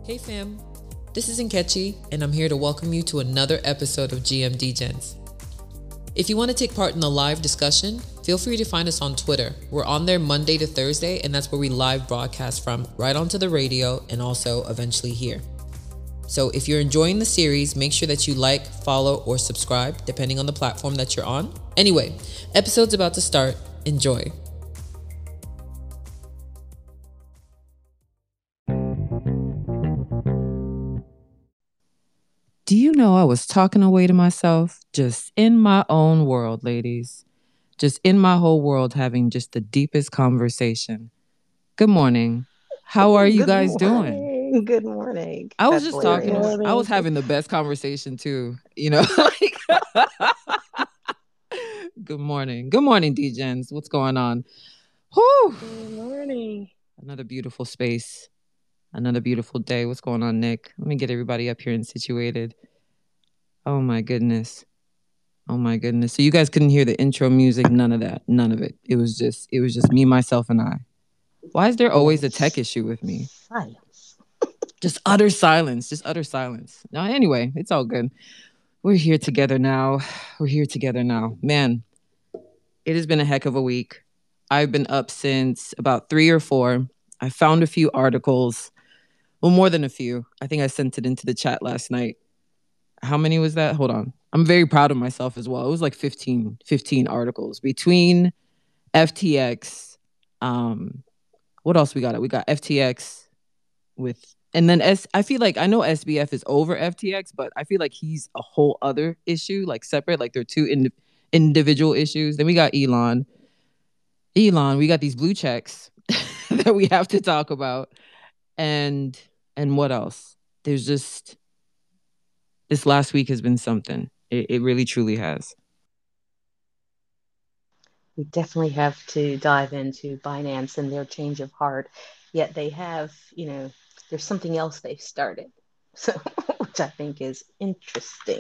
Hey fam, this is Nkechi, and I'm here to welcome you to another episode of GMD Gens. If you want to take part in the live discussion, feel free to find us on Twitter. We're on there Monday to Thursday, and that's where we live broadcast from, right onto the radio and also eventually here. So if you're enjoying the series, make sure that you like, follow, or subscribe, depending on the platform that you're on. Anyway, episode's about to start. Enjoy. Do you know I was talking away to myself, just in my own world, ladies? Just in my whole world, having just the deepest conversation. Good morning. How are you Good guys doing? morning. Good morning. I was That's just Good talking. hilarious. I was morning. having the best conversation too. Good morning. Good morning, DJs. What's going on? Whew. Good morning. Another beautiful space. Another beautiful day. What's going on, Nick? Let me get everybody up here and situated. Oh my goodness. Oh my goodness. So you guys couldn't hear the intro music, none of that. None of it. It was just me, myself, and I. Why is there always a tech issue with me? Silence. Just utter silence. Just utter silence. No, anyway, it's all good. We're here together now. We're here together now. Man, it has been a heck of a week. I've been up since about 3 or 4. I found a few articles. Well, more than a few. I think I sent it into the chat last night. How many was that? Hold on. I'm very proud of myself as well. It was like 15 articles between FTX. What else we got? We got FTX with, and then I feel like I know SBF is over FTX, but I feel like he's a whole other issue, like separate. Like they're two individual issues. Then we got Elon. We got these blue checks that we have to talk about, and what else? There's just this last week has been something. It really truly has. We definitely have to dive into Binance and their change of heart. Yet they have, there's something else they've started. So, which I think is interesting.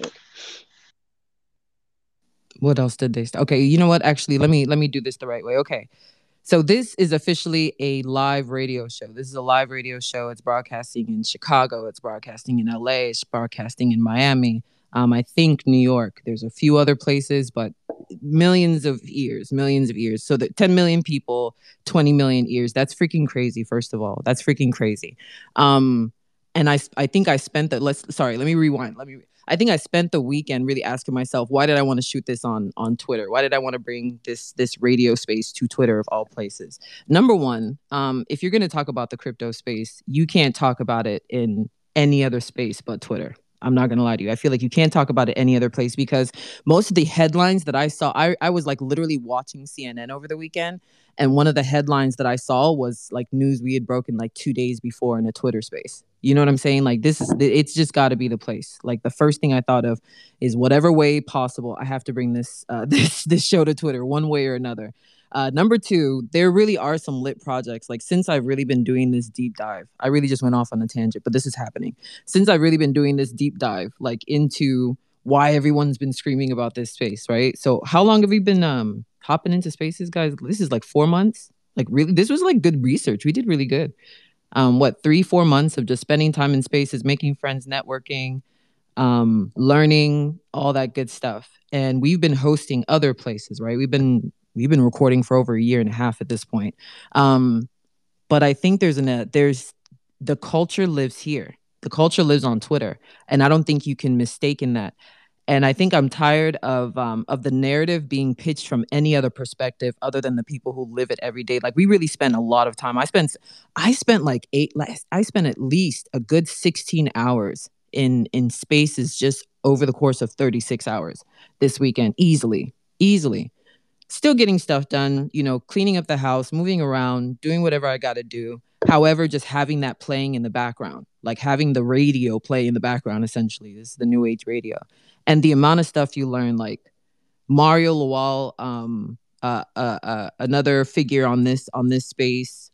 What else did they? Okay, you know what? Actually, let me do this the right way. Okay, so this is officially a live radio show. This is a live radio show. It's broadcasting in Chicago. It's broadcasting in LA. It's broadcasting in Miami. I think New York. There's a few other places, but millions of ears, millions of ears. So that 10 million people, 20 million ears. That's freaking crazy. First of all, that's freaking crazy. And I think I spent the let me rewind. I think I spent the weekend really asking myself, why did I want to shoot this on Twitter? Why did I want to bring this radio space to Twitter of all places? Number one, if you're going to talk about the crypto space, you can't talk about it in any other space but Twitter. I'm not going to lie to you. I feel like you can't talk about it any other place because most of the headlines that I saw, I was like literally watching CNN over the weekend. And one of the headlines that I saw was like news we had broken like 2 days before in a Twitter space. You know what I'm saying? Like it's just got to be the place. Like the first thing I thought of is whatever way possible, I have to bring this this show to Twitter one way or another. Number two, there really are some lit projects. Like since I've really been doing this deep dive, I really just went off on a tangent, but this is happening. Since I've really been doing this deep dive, like into why everyone's been screaming about this space, right? So how long have we been hopping into spaces, guys? This is like 4 months. Like really, this was like good research. We did really good. What 3 4 months of just spending time in spaces, making friends, networking, learning, all that good stuff. And we've been hosting other places, right? We've been recording for over a year and a half at this point. But I think there's the culture lives here. The culture lives on Twitter, and I don't think you can mistake in that. And I think I'm tired of the narrative being pitched from any other perspective other than the people who live it every day. Like we really spend a lot of time. I spent like I spent at least a good 16 hours in spaces just over the course of 36 hours this weekend, easily. Still getting stuff done, cleaning up the house, moving around, doing whatever I got to do. However, just having that playing in the background, like having the radio play in the background, essentially. This is the new age radio. And the amount of stuff you learn, like Mario Lawal, another figure on this space,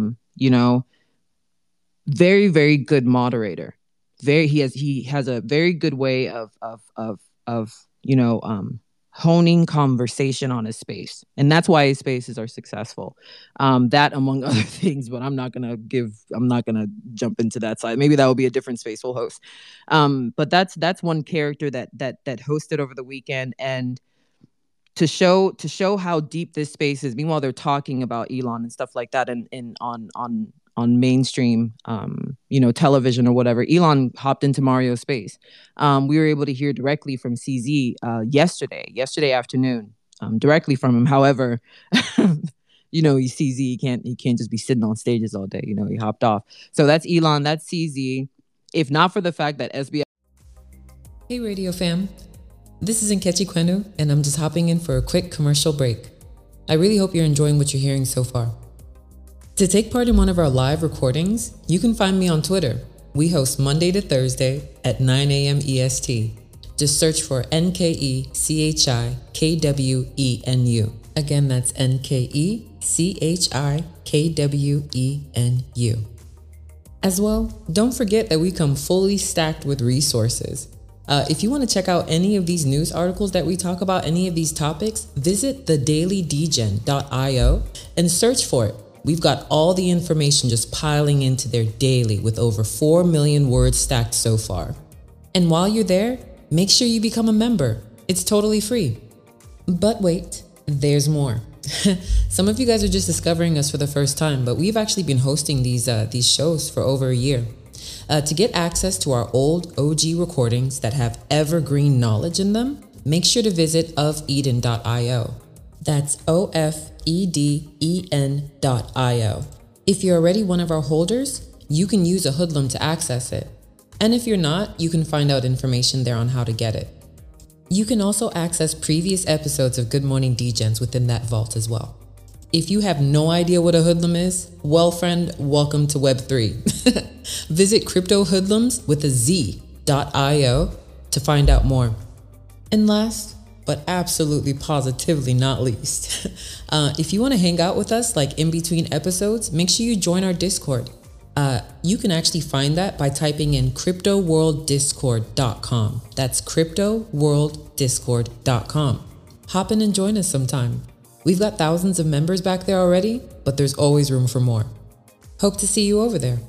very, very good moderator. He has a very good way of honing conversation on a space, and that's why his spaces are successful. That among other things, but I'm not gonna jump into that side. Maybe that will be a different space we'll host. But that's one character that hosted over the weekend, and to show how deep this space is. Meanwhile, they're talking about Elon and stuff like that, and on mainstream, television or whatever. Elon hopped into Mario's space. We were able to hear directly from CZ yesterday afternoon, directly from him. However, he's CZ. He can't just be sitting on stages all day. He hopped off. So that's Elon. That's CZ. If not for the fact that SBF. Hey, Radio Fam. This is Nkechi Kwenu, and I'm just hopping in for a quick commercial break. I really hope you're enjoying what you're hearing so far. To take part in one of our live recordings, you can find me on Twitter. We host Monday to Thursday at 9 a.m. EST. Just search for NKECHIKWENU. Again, that's NKECHIKWENU. As well, don't forget that we come fully stacked with resources. If you want to check out any of these news articles that we talk about, any of these topics, visit thedailydegen.io and search for it. We've got all the information just piling into there daily with over 4 million words stacked so far. And while you're there, make sure you become a member. It's totally free. But wait, there's more. Some of you guys are just discovering us for the first time, but we've actually been hosting these shows for over a year. To get access to our old OG recordings that have evergreen knowledge in them, make sure to visit ofeden.io. That's OFEDEN.io. If you're already one of our holders, you can use a hoodlum to access it. And if you're not, you can find out information there on how to get it. You can also access previous episodes of Good Morning Degens within that vault as well. If you have no idea what a hoodlum is, well, friend, welcome to Web3. Visit CryptoHoodlums with a Z.io to find out more. And last, but absolutely positively not least, if you want to hang out with us like in between episodes, make sure you join our Discord. You can actually find that by typing in cryptoworlddiscord.com. That's cryptoworlddiscord.com. Hop in and join us sometime. We've got thousands of members back there already, but there's always room for more. Hope to see you over there.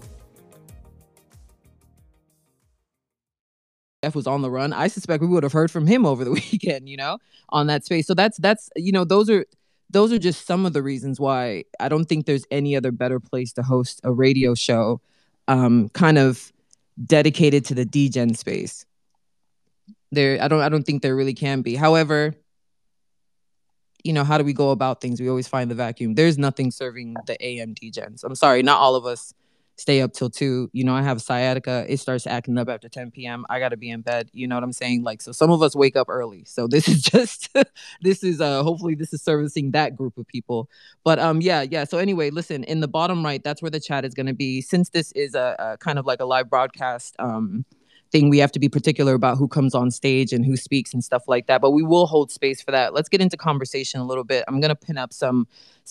F was on the run. I suspect we would have heard from him over the weekend, on that space. So that's those are just some of the reasons why I don't think there's any other better place to host a radio show, kind of dedicated to the degen space. I don't think there really can be. However, how do we go about things? We always find the vacuum. There's nothing serving the AM degens. I'm sorry, not all of us stay up till 2. I have sciatica. It starts acting up after 10 p.m. I got to be in bed. You know what I'm saying? So some of us wake up early. So this is just, hopefully this is servicing that group of people. But yeah. So anyway, listen, in the bottom right, that's where the chat is going to be. Since this is a kind of like a live broadcast, thing, we have to be particular about who comes on stage and who speaks and stuff like that, but we will hold space for that. Let's get into conversation a little bit. I'm gonna pin up some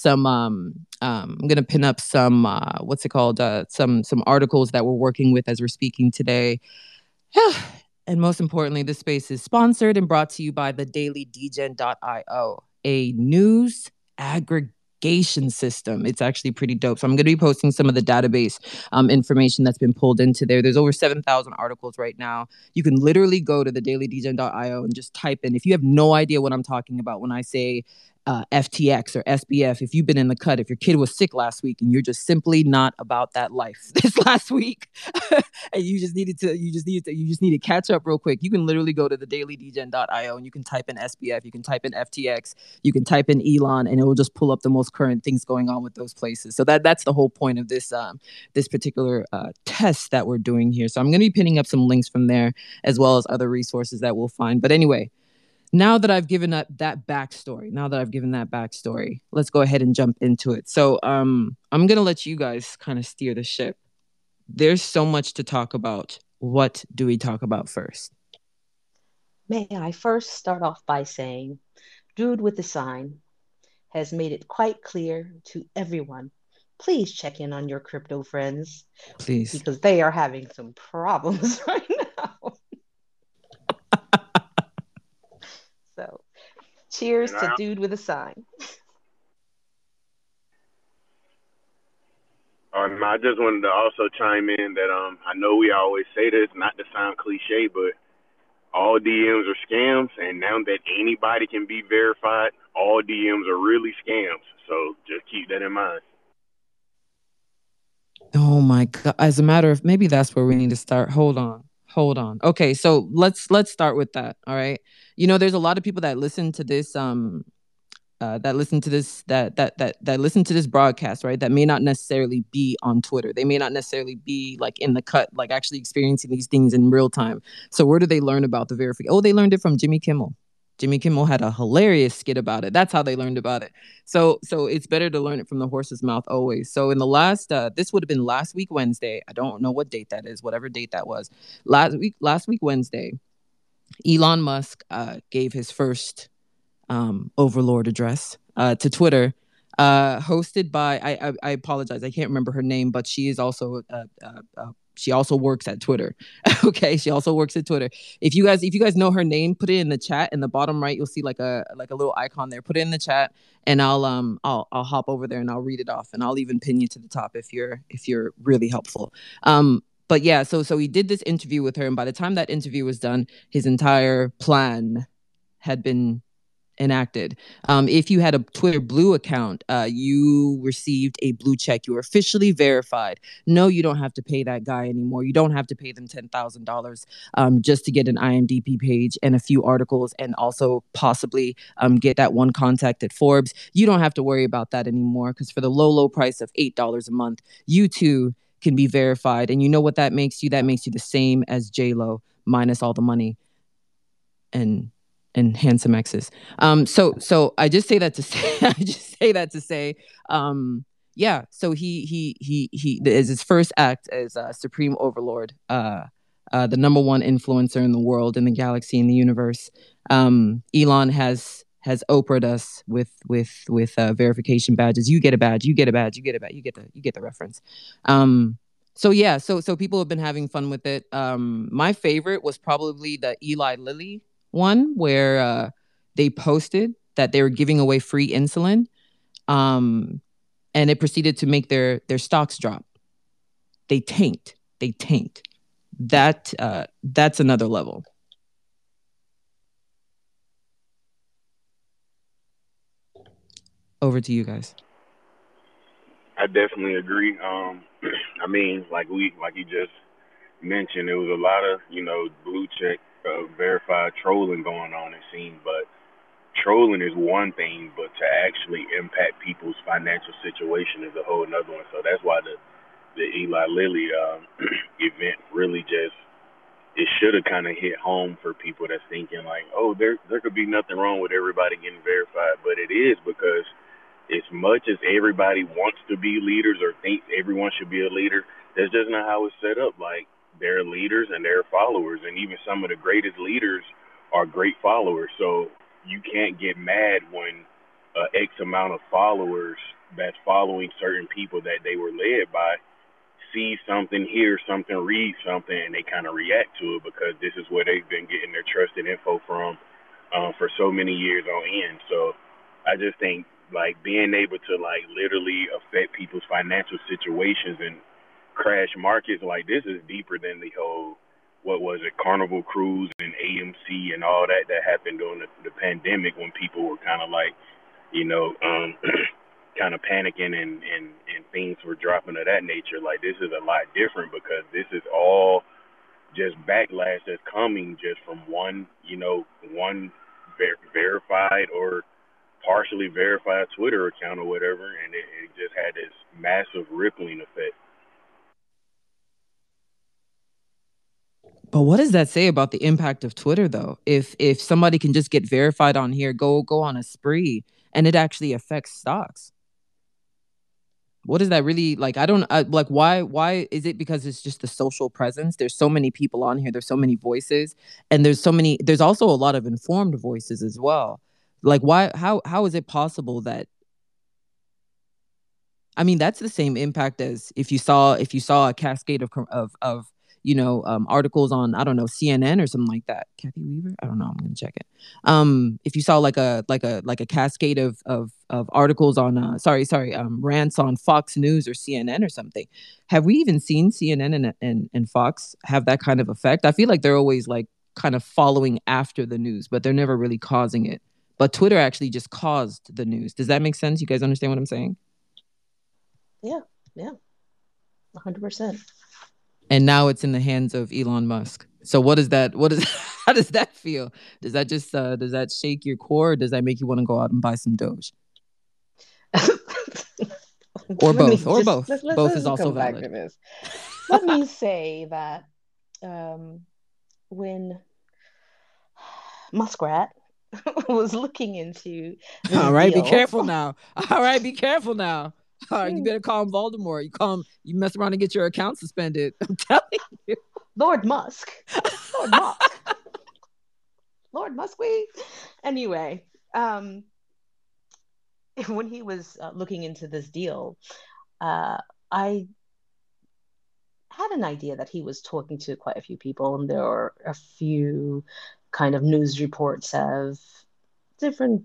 what's it called, some articles that we're working with as we're speaking today. And most importantly, this space is sponsored and brought to you by thedailydegen.io, a news aggregation system. It's actually pretty dope. So I'm going to be posting some of the database information that's been pulled into there. There's over 7,000 articles right now. You can literally go to thedailydegen.io and just type in, if you have no idea what I'm talking about when I say FTX or SBF, if you've been in the cut, if your kid was sick last week and you're just simply not about that life this last week, and you just need to catch up real quick, you can literally go to thedailydegen.io and you can type in SBF, you can type in FTX, you can type in Elon, and it will just pull up the most current things going on with those places. So that's the whole point of this particular test that we're doing here. So I'm going to be pinning up some links from there as well as other resources that we'll find. But anyway, now that I've given that backstory, let's go ahead and jump into it. So I'm going to let you guys kind of steer the ship. There's so much to talk about. What do we talk about first? May I first start off by saying, Dude with the Sign has made it quite clear to everyone. Please check in on your crypto friends. Please. Because they are having some problems right now. So Cheers And to I dude with a sign. I just wanted to also chime in that I know we always say this, not to sound cliche, but all DMs are scams, and now that anybody can be verified, all DMs are really scams. So just keep that in mind. Oh my god. As a matter of, maybe that's where we need to start. Hold on. Hold on. Okay, so let's start with that. All right. There's a lot of people that listen to this that listen to this that listen to this broadcast, right? That may not necessarily be on Twitter. They may not necessarily be like in the cut, like actually experiencing these things in real time. So where do they learn about the verification? Oh, they learned it from Jimmy Kimmel. Jimmy Kimmel had a hilarious skit about it. That's how they learned about it. So it's better to learn it from the horse's mouth always. So in the last this would have been last week Wednesday. I don't know what date that is, whatever date that was. Last week Wednesday, Elon Musk gave his first overlord address to Twitter, hosted by I apologize, I can't remember her name, but she is also she also works at Twitter. Okay, she also works at Twitter. If you guys know her name, put it in the chat. In the bottom right, you'll see like a little icon there. Put it in the chat, and I'll hop over there and I'll read it off, and I'll even pin you to the top if you're really helpful. But yeah, so he did this interview with her, and by the time that interview was done, his entire plan had been enacted. If you had a Twitter Blue account, you received a blue check. You were officially verified. No, you don't have to pay that guy anymore. You don't have to pay them $10,000 just to get an IMDb page and a few articles, and also possibly get that one contact at Forbes. You don't have to worry about that anymore, because for the low price of $8 a month, you too can be verified. And you know what that makes you? That makes you the same as J-Lo minus all the money and handsome exes. So I just say that to say yeah. So he is his first act as Supreme Overlord, the number one influencer in the world, in the galaxy, in the universe. Elon has Oprah'd us with verification badges. You get a badge. You get a badge. You get a badge. You get the reference. So yeah, so people have been having fun with it. My favorite was probably the Eli Lilly one, where they posted that they were giving away free insulin, and it proceeded to make their stocks drop. They tanked. That's another level. Over to you guys. I definitely agree. I mean, like you just mentioned, there was a lot of blue check verified trolling going on. It seemed, but trolling is one thing, but to actually impact people's financial situation is a whole another one. So that's why the Eli Lilly event really just, it should have kind of hit home for people that's thinking like, oh, there could be nothing wrong with everybody getting verified, but it is, because as much as everybody wants to be leaders or thinks everyone should be a leader, that's just not how it's set up. Like, there are leaders and there are followers, and even some of the greatest leaders are great followers. So you can't get mad when X amount of followers that's following certain people that they were led by see something, hear something, read something, and they kind of react to it, because this is where they've been getting their trusted info from for so many years on end. So I just think, like, being able to like literally affect people's financial situations and crash markets, like, this is deeper than the whole, what was it, Carnival Cruise and AMC and all that happened during the pandemic, when people were kind of like, you know, kind of panicking and things were dropping of that nature. Like, this is a lot different, because this is all just backlash that's coming just from one verified or partially verified Twitter account or whatever, and it just had this massive rippling effect. But what does that say about the impact of Twitter, though? If somebody can just get verified on here, go on a spree, and it actually affects stocks. What is that really like? I don't like, why is it? Because it's just the social presence. There's so many people on here. There's so many voices, and there's also a lot of informed voices as well. Like, why? How is it possible that? I mean, that's the same impact as if you saw a cascade of articles on, I don't know, CNN or something like that. Kathy Weaver? I don't know. I'm gonna check it. If you saw like a cascade of articles on rants on Fox News or CNN or something. Have we even seen CNN and Fox have that kind of effect? I feel like they're always like kind of following after the news, but they're never really causing it. But Twitter actually just caused the news. Does that make sense? You guys understand what I'm saying? Yeah, 100%. And now it's in the hands of Elon Musk. So what is that? How does that feel? Does that just does that shake your core? Or does that make you want to go out and buy some Doge? Or both? Both is also valid. Back to this. Let me say that when Muskrat was looking into this All right, deal, be careful now. All right, be careful now. All right, you better call him Voldemort. You mess around and get your account suspended. I'm telling you. Lord Musk. Lord Musk. Anyway, when he was looking into this deal, I had an idea that he was talking to quite a few people, and there are a few kind of news reports of different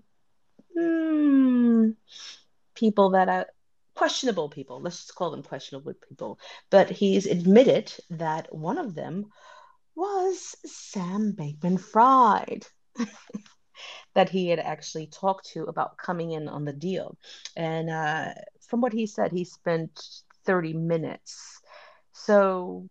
people that are questionable people. Let's just call them questionable people. But he's admitted that one of them was Sam Bankman-Fried that he had actually talked to about coming in on the deal. And from what he said, he spent 30 minutes. So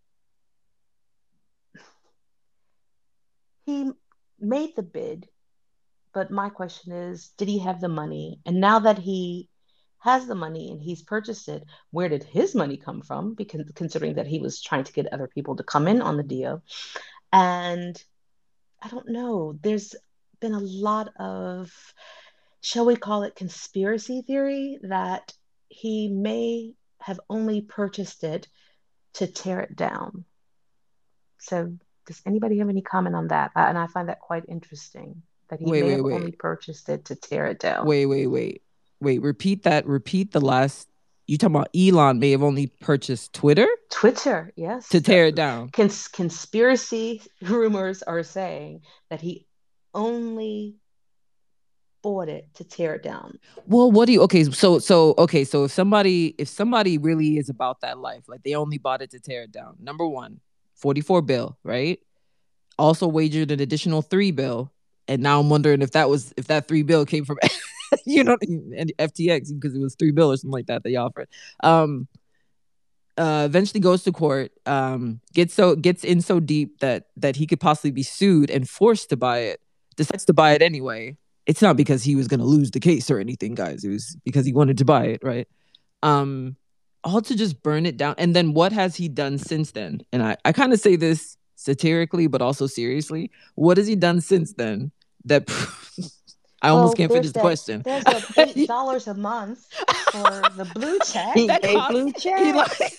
he made the bid, but my question is, did he have the money? And now that he has the money and he's purchased it, where did his money come from? Because considering that he was trying to get other people to come in on the deal. And I don't know, there's been a lot of, shall we call it conspiracy theory, that he may have only purchased it to tear it down. So does anybody have any comment on that? And I find that quite interesting, that he may have only purchased it to tear it down. Wait. Repeat that. Repeat the last. You talking about Elon may have only purchased Twitter? Twitter, yes. To tear it down. Conspiracy rumors are saying that he only bought it to tear it down. Well, what do you? Okay, so if somebody really is about that life, like they only bought it to tear it down. Number one, 44 bill, right? Also wagered an additional $3 bill, and now I'm wondering if that $3 bill came from and FTX, because it was $3 bill or something like that they offered. Eventually goes to court, gets in so deep that he could possibly be sued and forced to buy it. Decides to buy it anyway. It's not because he was going to lose the case or anything, guys. It was because he wanted to buy it, right? All to just burn it down. And then what has he done since then? And I kind of say this satirically, but also seriously. What has he done since then that I almost can't finish the question. There's $8 a month for the blue check. He gave blue checks.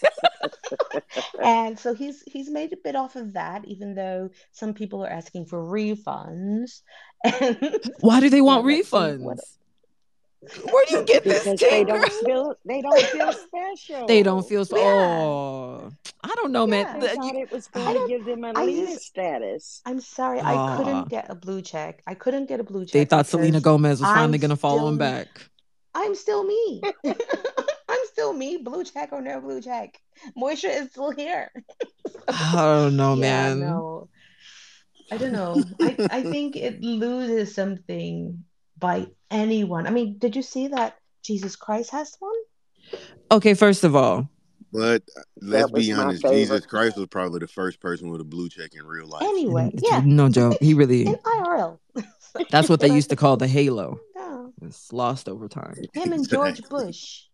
And so he's made a bit off of that, even though some people are asking for refunds. Why do they want refunds? Where do you get this? Because they don't feel special. They don't feel special. Oh, I don't know, man. They thought it was going to give them a leader status. I'm sorry, I couldn't get a blue check. They thought Selena Gomez was finally going to follow him back. I'm still me. I'm still me, blue check or no blue check. Moisture is still here. I don't know, man. No. I don't know. I think it loses something by anyone. I mean, did you see that Jesus Christ has one? Okay, first of all. But let's be honest, Jesus Christ was probably the first person with a blue check in real life. Anyway, yeah. No joke. He really... in IRL. That's what they used to call the halo. It's lost over time. Him and George Bush.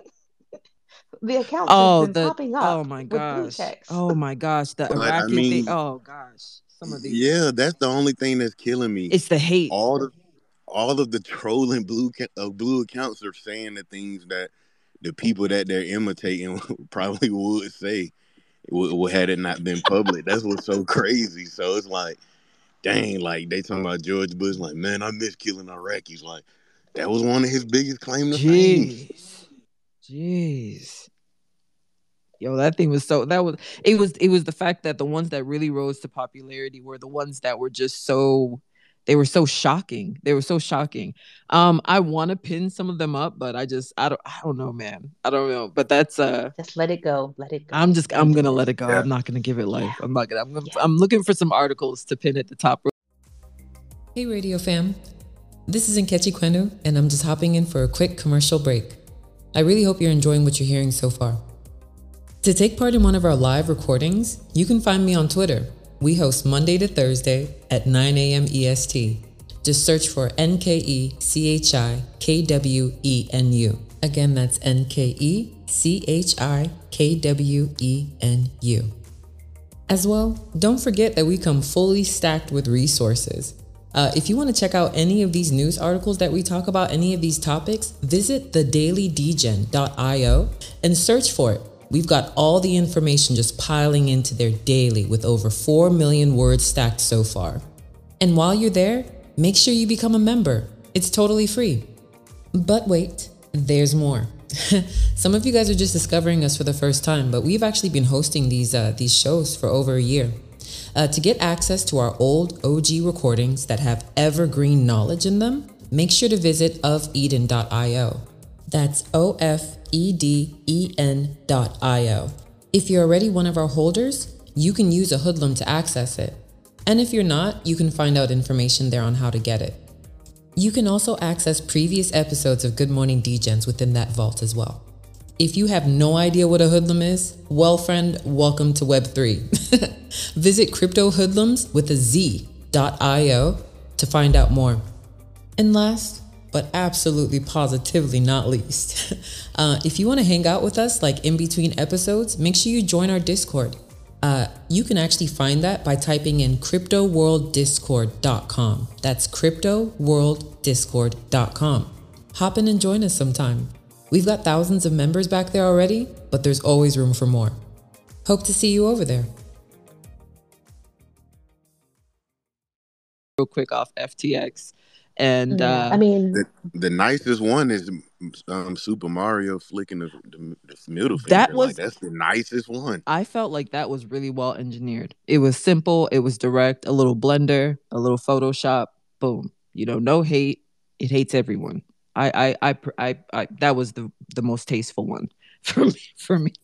The accounts have been popping up. Oh my gosh. Oh my gosh. The Iraqi thing. Oh gosh. Some of these. Yeah, that's the only thing that's killing me. It's the hate. All of the trolling blue accounts are saying the things that the people that they're imitating probably would say had it not been public. That's what's so crazy. So it's like, dang, like they talking about George Bush, like, man, I miss killing Iraqis. Like, that was one of his biggest claims to fame. Jeez. Yo, that thing was so that was it was the fact that the ones that really rose to popularity were the ones that were just so they were so shocking. They were so shocking. I want to pin some of them up, but I don't know, man. I don't know. But that's Just let it go. Let it go. I'm Don't do gonna let this. it go. Yeah. I'm not gonna give it life. Yeah. I'm not gonna Yeah. I'm looking for some articles to pin at the top. Hey, Radio Fam. This is Nkechi Kwenu, and I'm just hopping in for a quick commercial break. I really hope you're enjoying what you're hearing so far. To take part in one of our live recordings, you can find me on Twitter. We host Monday to Thursday at 9 a.m. EST. Just search for NKECHIKWENU. Again, that's NKECHIKWENU. As well, don't forget that we come fully stacked with resources. If you want to check out any of these news articles that we talk about, any of these topics, visit thedailydgen.io and search for it. We've got all the information just piling into there daily with over 4 million words stacked so far. And while you're there, make sure you become a member. It's totally free. But wait, there's more. Some of you guys are just discovering us for the first time, but we've actually been hosting these shows for over a year. To get access to our old OG recordings that have evergreen knowledge in them, make sure to visit ofeden.io. That's OFEDEN.io. If you're already one of our holders, you can use a hoodlum to access it. And if you're not, you can find out information there on how to get it. You can also access previous episodes of Good Morning Degens within that vault as well. If you have no idea what a hoodlum is, well, friend, welcome to Web3. Visit cryptohoodlums with a Z.io to find out more. And last, but absolutely positively not least, if you want to hang out with us like in between episodes, make sure you join our Discord. You can actually find that by typing in cryptoworlddiscord.com. That's cryptoworlddiscord.com. Hop in and join us sometime. We've got thousands of members back there already, but there's always room for more. Hope to see you over there. Real quick off FTX. And Yeah, I mean, The nicest one is Super Mario flicking the middle That finger. was- Like that's the nicest one. I felt like that was really well engineered. It was simple, it was direct, a little Blender, a little Photoshop, boom. No hate. It hates everyone. I that was the most tasteful one for me.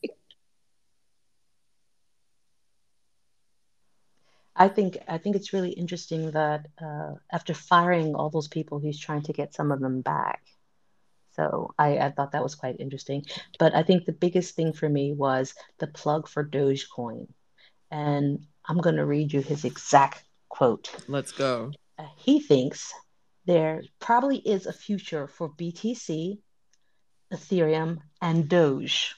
I think it's really interesting that after firing all those people, he's trying to get some of them back. So I thought that was quite interesting. But I think the biggest thing for me was the plug for Dogecoin. And I'm going to read you his exact quote. Let's go. He thinks there probably is a future for BTC, Ethereum, and Doge.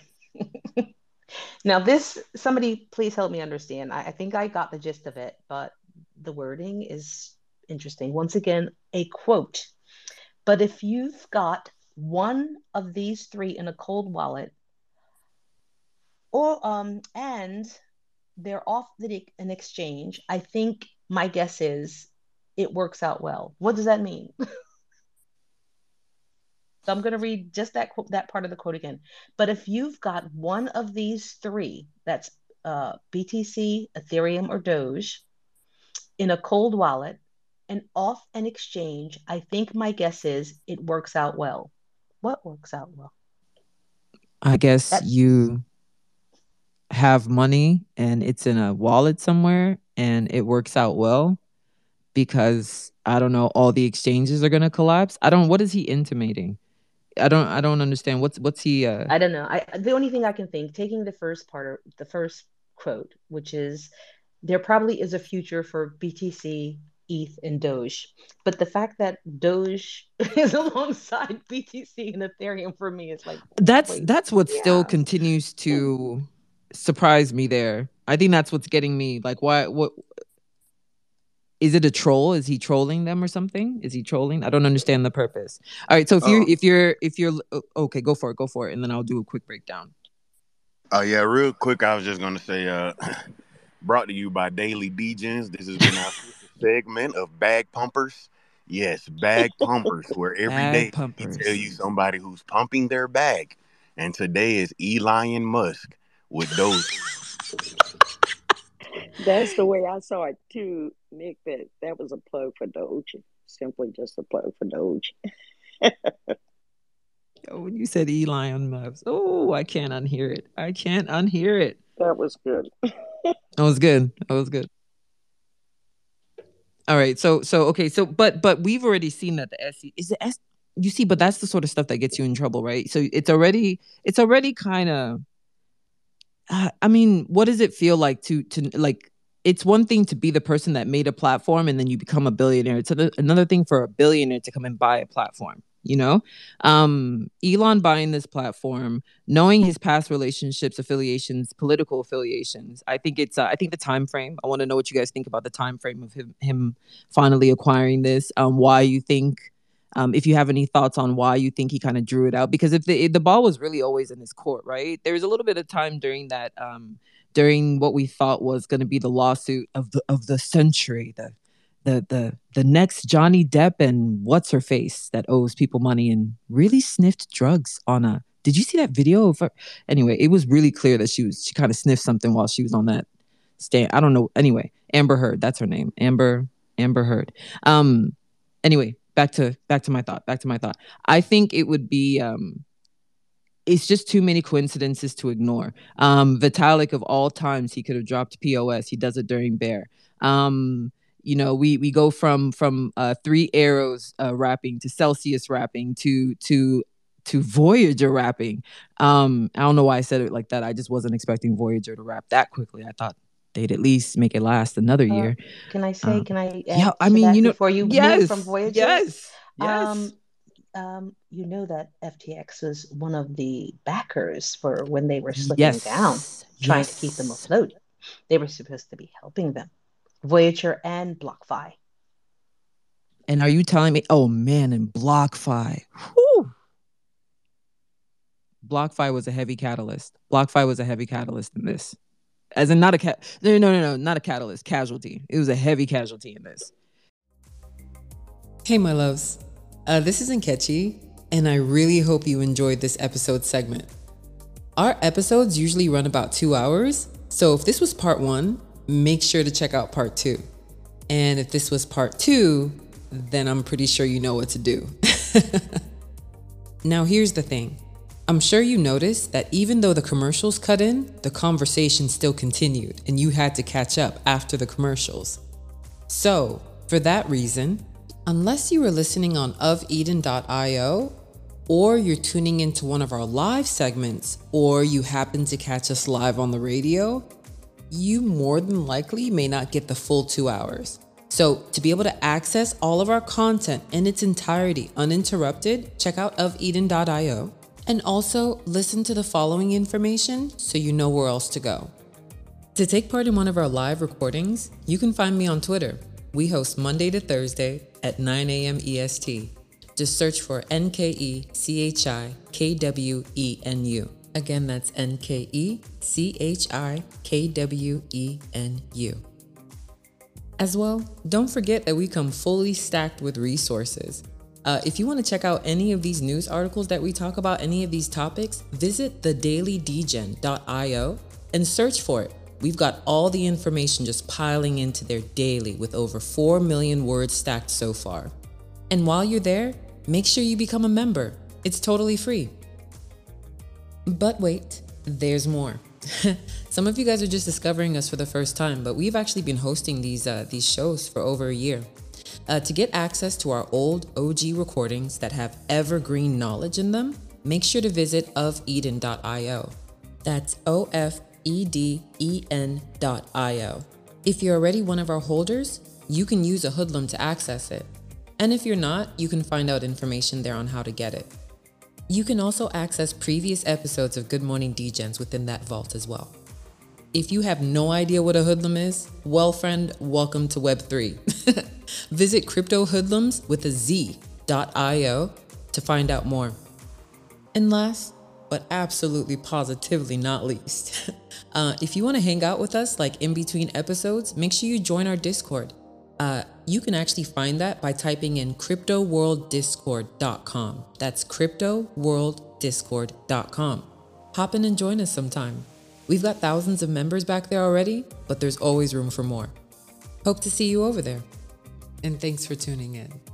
Now, somebody please help me understand. I think I got the gist of it, but the wording is interesting. Once again, a quote. But if you've got one of these three in a cold wallet, or and they're off an exchange, I think my guess is it works out well. What does that mean? So I'm going to read just that part of the quote again. But if you've got one of these three, that's BTC, Ethereum, or Doge, in a cold wallet and off an exchange, I think my guess is it works out well. What works out well? I guess you have money and it's in a wallet somewhere and it works out well because I don't know, all the exchanges are going to collapse. What is he intimating? I don't understand. What's he I don't know. The only thing I can think, taking the first quote, which is there probably is a future for BTC, ETH, and Doge. But the fact that Doge is alongside BTC and Ethereum for me is like that's what still continues to surprise me there. I think that's what's getting me. Like, what is it a troll? Is he trolling them or something? Is he trolling? I don't understand the purpose. All right, so if you're okay, go for it, and then I'll do a quick breakdown. Oh yeah, real quick. I was just gonna say, brought to you by Daily Degens. This has been our segment of Bag Pumpers. Yes, Bag Pumpers, where every day we tell you somebody who's pumping their bag. And today is Elon Musk. with Doge. That's the way I saw it too, Nick. That was a plug for Doge. Simply just a plug for Doge. Oh, when you said Elon Musk, oh, I can't unhear it. I can't unhear it. That was good. That was good. That was good. All right. So okay. So but we've already seen that the SEC is the S. You see, but that's the sort of stuff that gets you in trouble, right? So it's already kind of. I mean, what does it feel like to like? It's one thing to be the person that made a platform and then you become a billionaire. It's another thing for a billionaire to come and buy a platform. You know, Elon buying this platform, knowing his past relationships, affiliations, political affiliations. I think it's. I think the time frame. I want to know what you guys think about the time frame of him finally acquiring this. Why you think. If you have any thoughts on why you think he kind of drew it out, because if the ball was really always in his court, right? There was a little bit of time during that, during what we thought was going to be the lawsuit of the century, the next Johnny Depp and what's her face that owes people money and really sniffed drugs on a. Did you see that video of her? Anyway, it was really clear that she kind of sniffed something while she was on that stand. I don't know. Anyway, Amber Heard, that's her name, Amber Heard. Anyway. Back to my thought. I think it would be it's just too many coincidences to ignore. Vitalik of all times, he could have dropped POS. He does it during Bear. You know, we go from 3 Arrows rapping to Celsius rapping to Voyager rapping. I don't know why I said it like that. I just wasn't expecting Voyager to rap that quickly. I thought they'd at least make it last another year. Can I add yeah, I to mean, that you know, before you yes, move from Voyager? yes. You know that FTX was one of the backers for when they were slipping down, trying to keep them afloat. They were supposed to be helping them, Voyager and BlockFi. And are you telling me? Oh man, and BlockFi. Whew. BlockFi was a heavy catalyst. BlockFi was a heavy catalyst in this. As in not a no, not a catalyst, casualty. It was a heavy casualty in this. Hey, my loves. This is Nkechi, and I really hope you enjoyed this episode segment. Our episodes usually run about 2 hours, so if this was part 1, make sure to check out part 2. And if this was part 2, then I'm pretty sure you know what to do. Now, here's the thing. I'm sure you noticed that even though the commercials cut in, the conversation still continued and you had to catch up after the commercials. So, for that reason, unless you were listening on ofeden.io, or you're tuning into one of our live segments, or you happen to catch us live on the radio, you more than likely may not get the full 2 hours. So to be able to access all of our content in its entirety uninterrupted, check out ofeden.io. And also listen to the following information so you know where else to go. To take part in one of our live recordings, you can find me on Twitter. We host Monday to Thursday at 9 a.m. EST. Just search for NKECHIKWENU. Again, that's NKECHIKWENU. As well, don't forget that we come fully stacked with resources. If you want to check out any of these news articles that we talk about, any of these topics, visit thedailydegen.io and search for it. We've got all the information just piling into there daily with over 4 million words stacked so far. And while you're there, make sure you become a member. It's totally free. But wait, there's more. Some of you guys are just discovering us for the first time, but we've actually been hosting these shows for over a year. To get access to our old OG recordings that have evergreen knowledge in them, make sure to visit ofeden.io. That's OFEDEN.io. If you're already one of our holders, you can use a hoodlum to access it. And if you're not, you can find out information there on how to get it. You can also access previous episodes of Good Morning Degens within that vault as well. If you have no idea what a hoodlum is, well, friend, welcome to Web3. Visit cryptohoodlums.io to find out more. And last, but absolutely positively not least, if you want to hang out with us like in between episodes, make sure you join our Discord. You can actually find that by typing in cryptoworlddiscord.com. That's cryptoworlddiscord.com. Hop in and join us sometime. We've got thousands of members back there already, but there's always room for more. Hope to see you over there. And thanks for tuning in.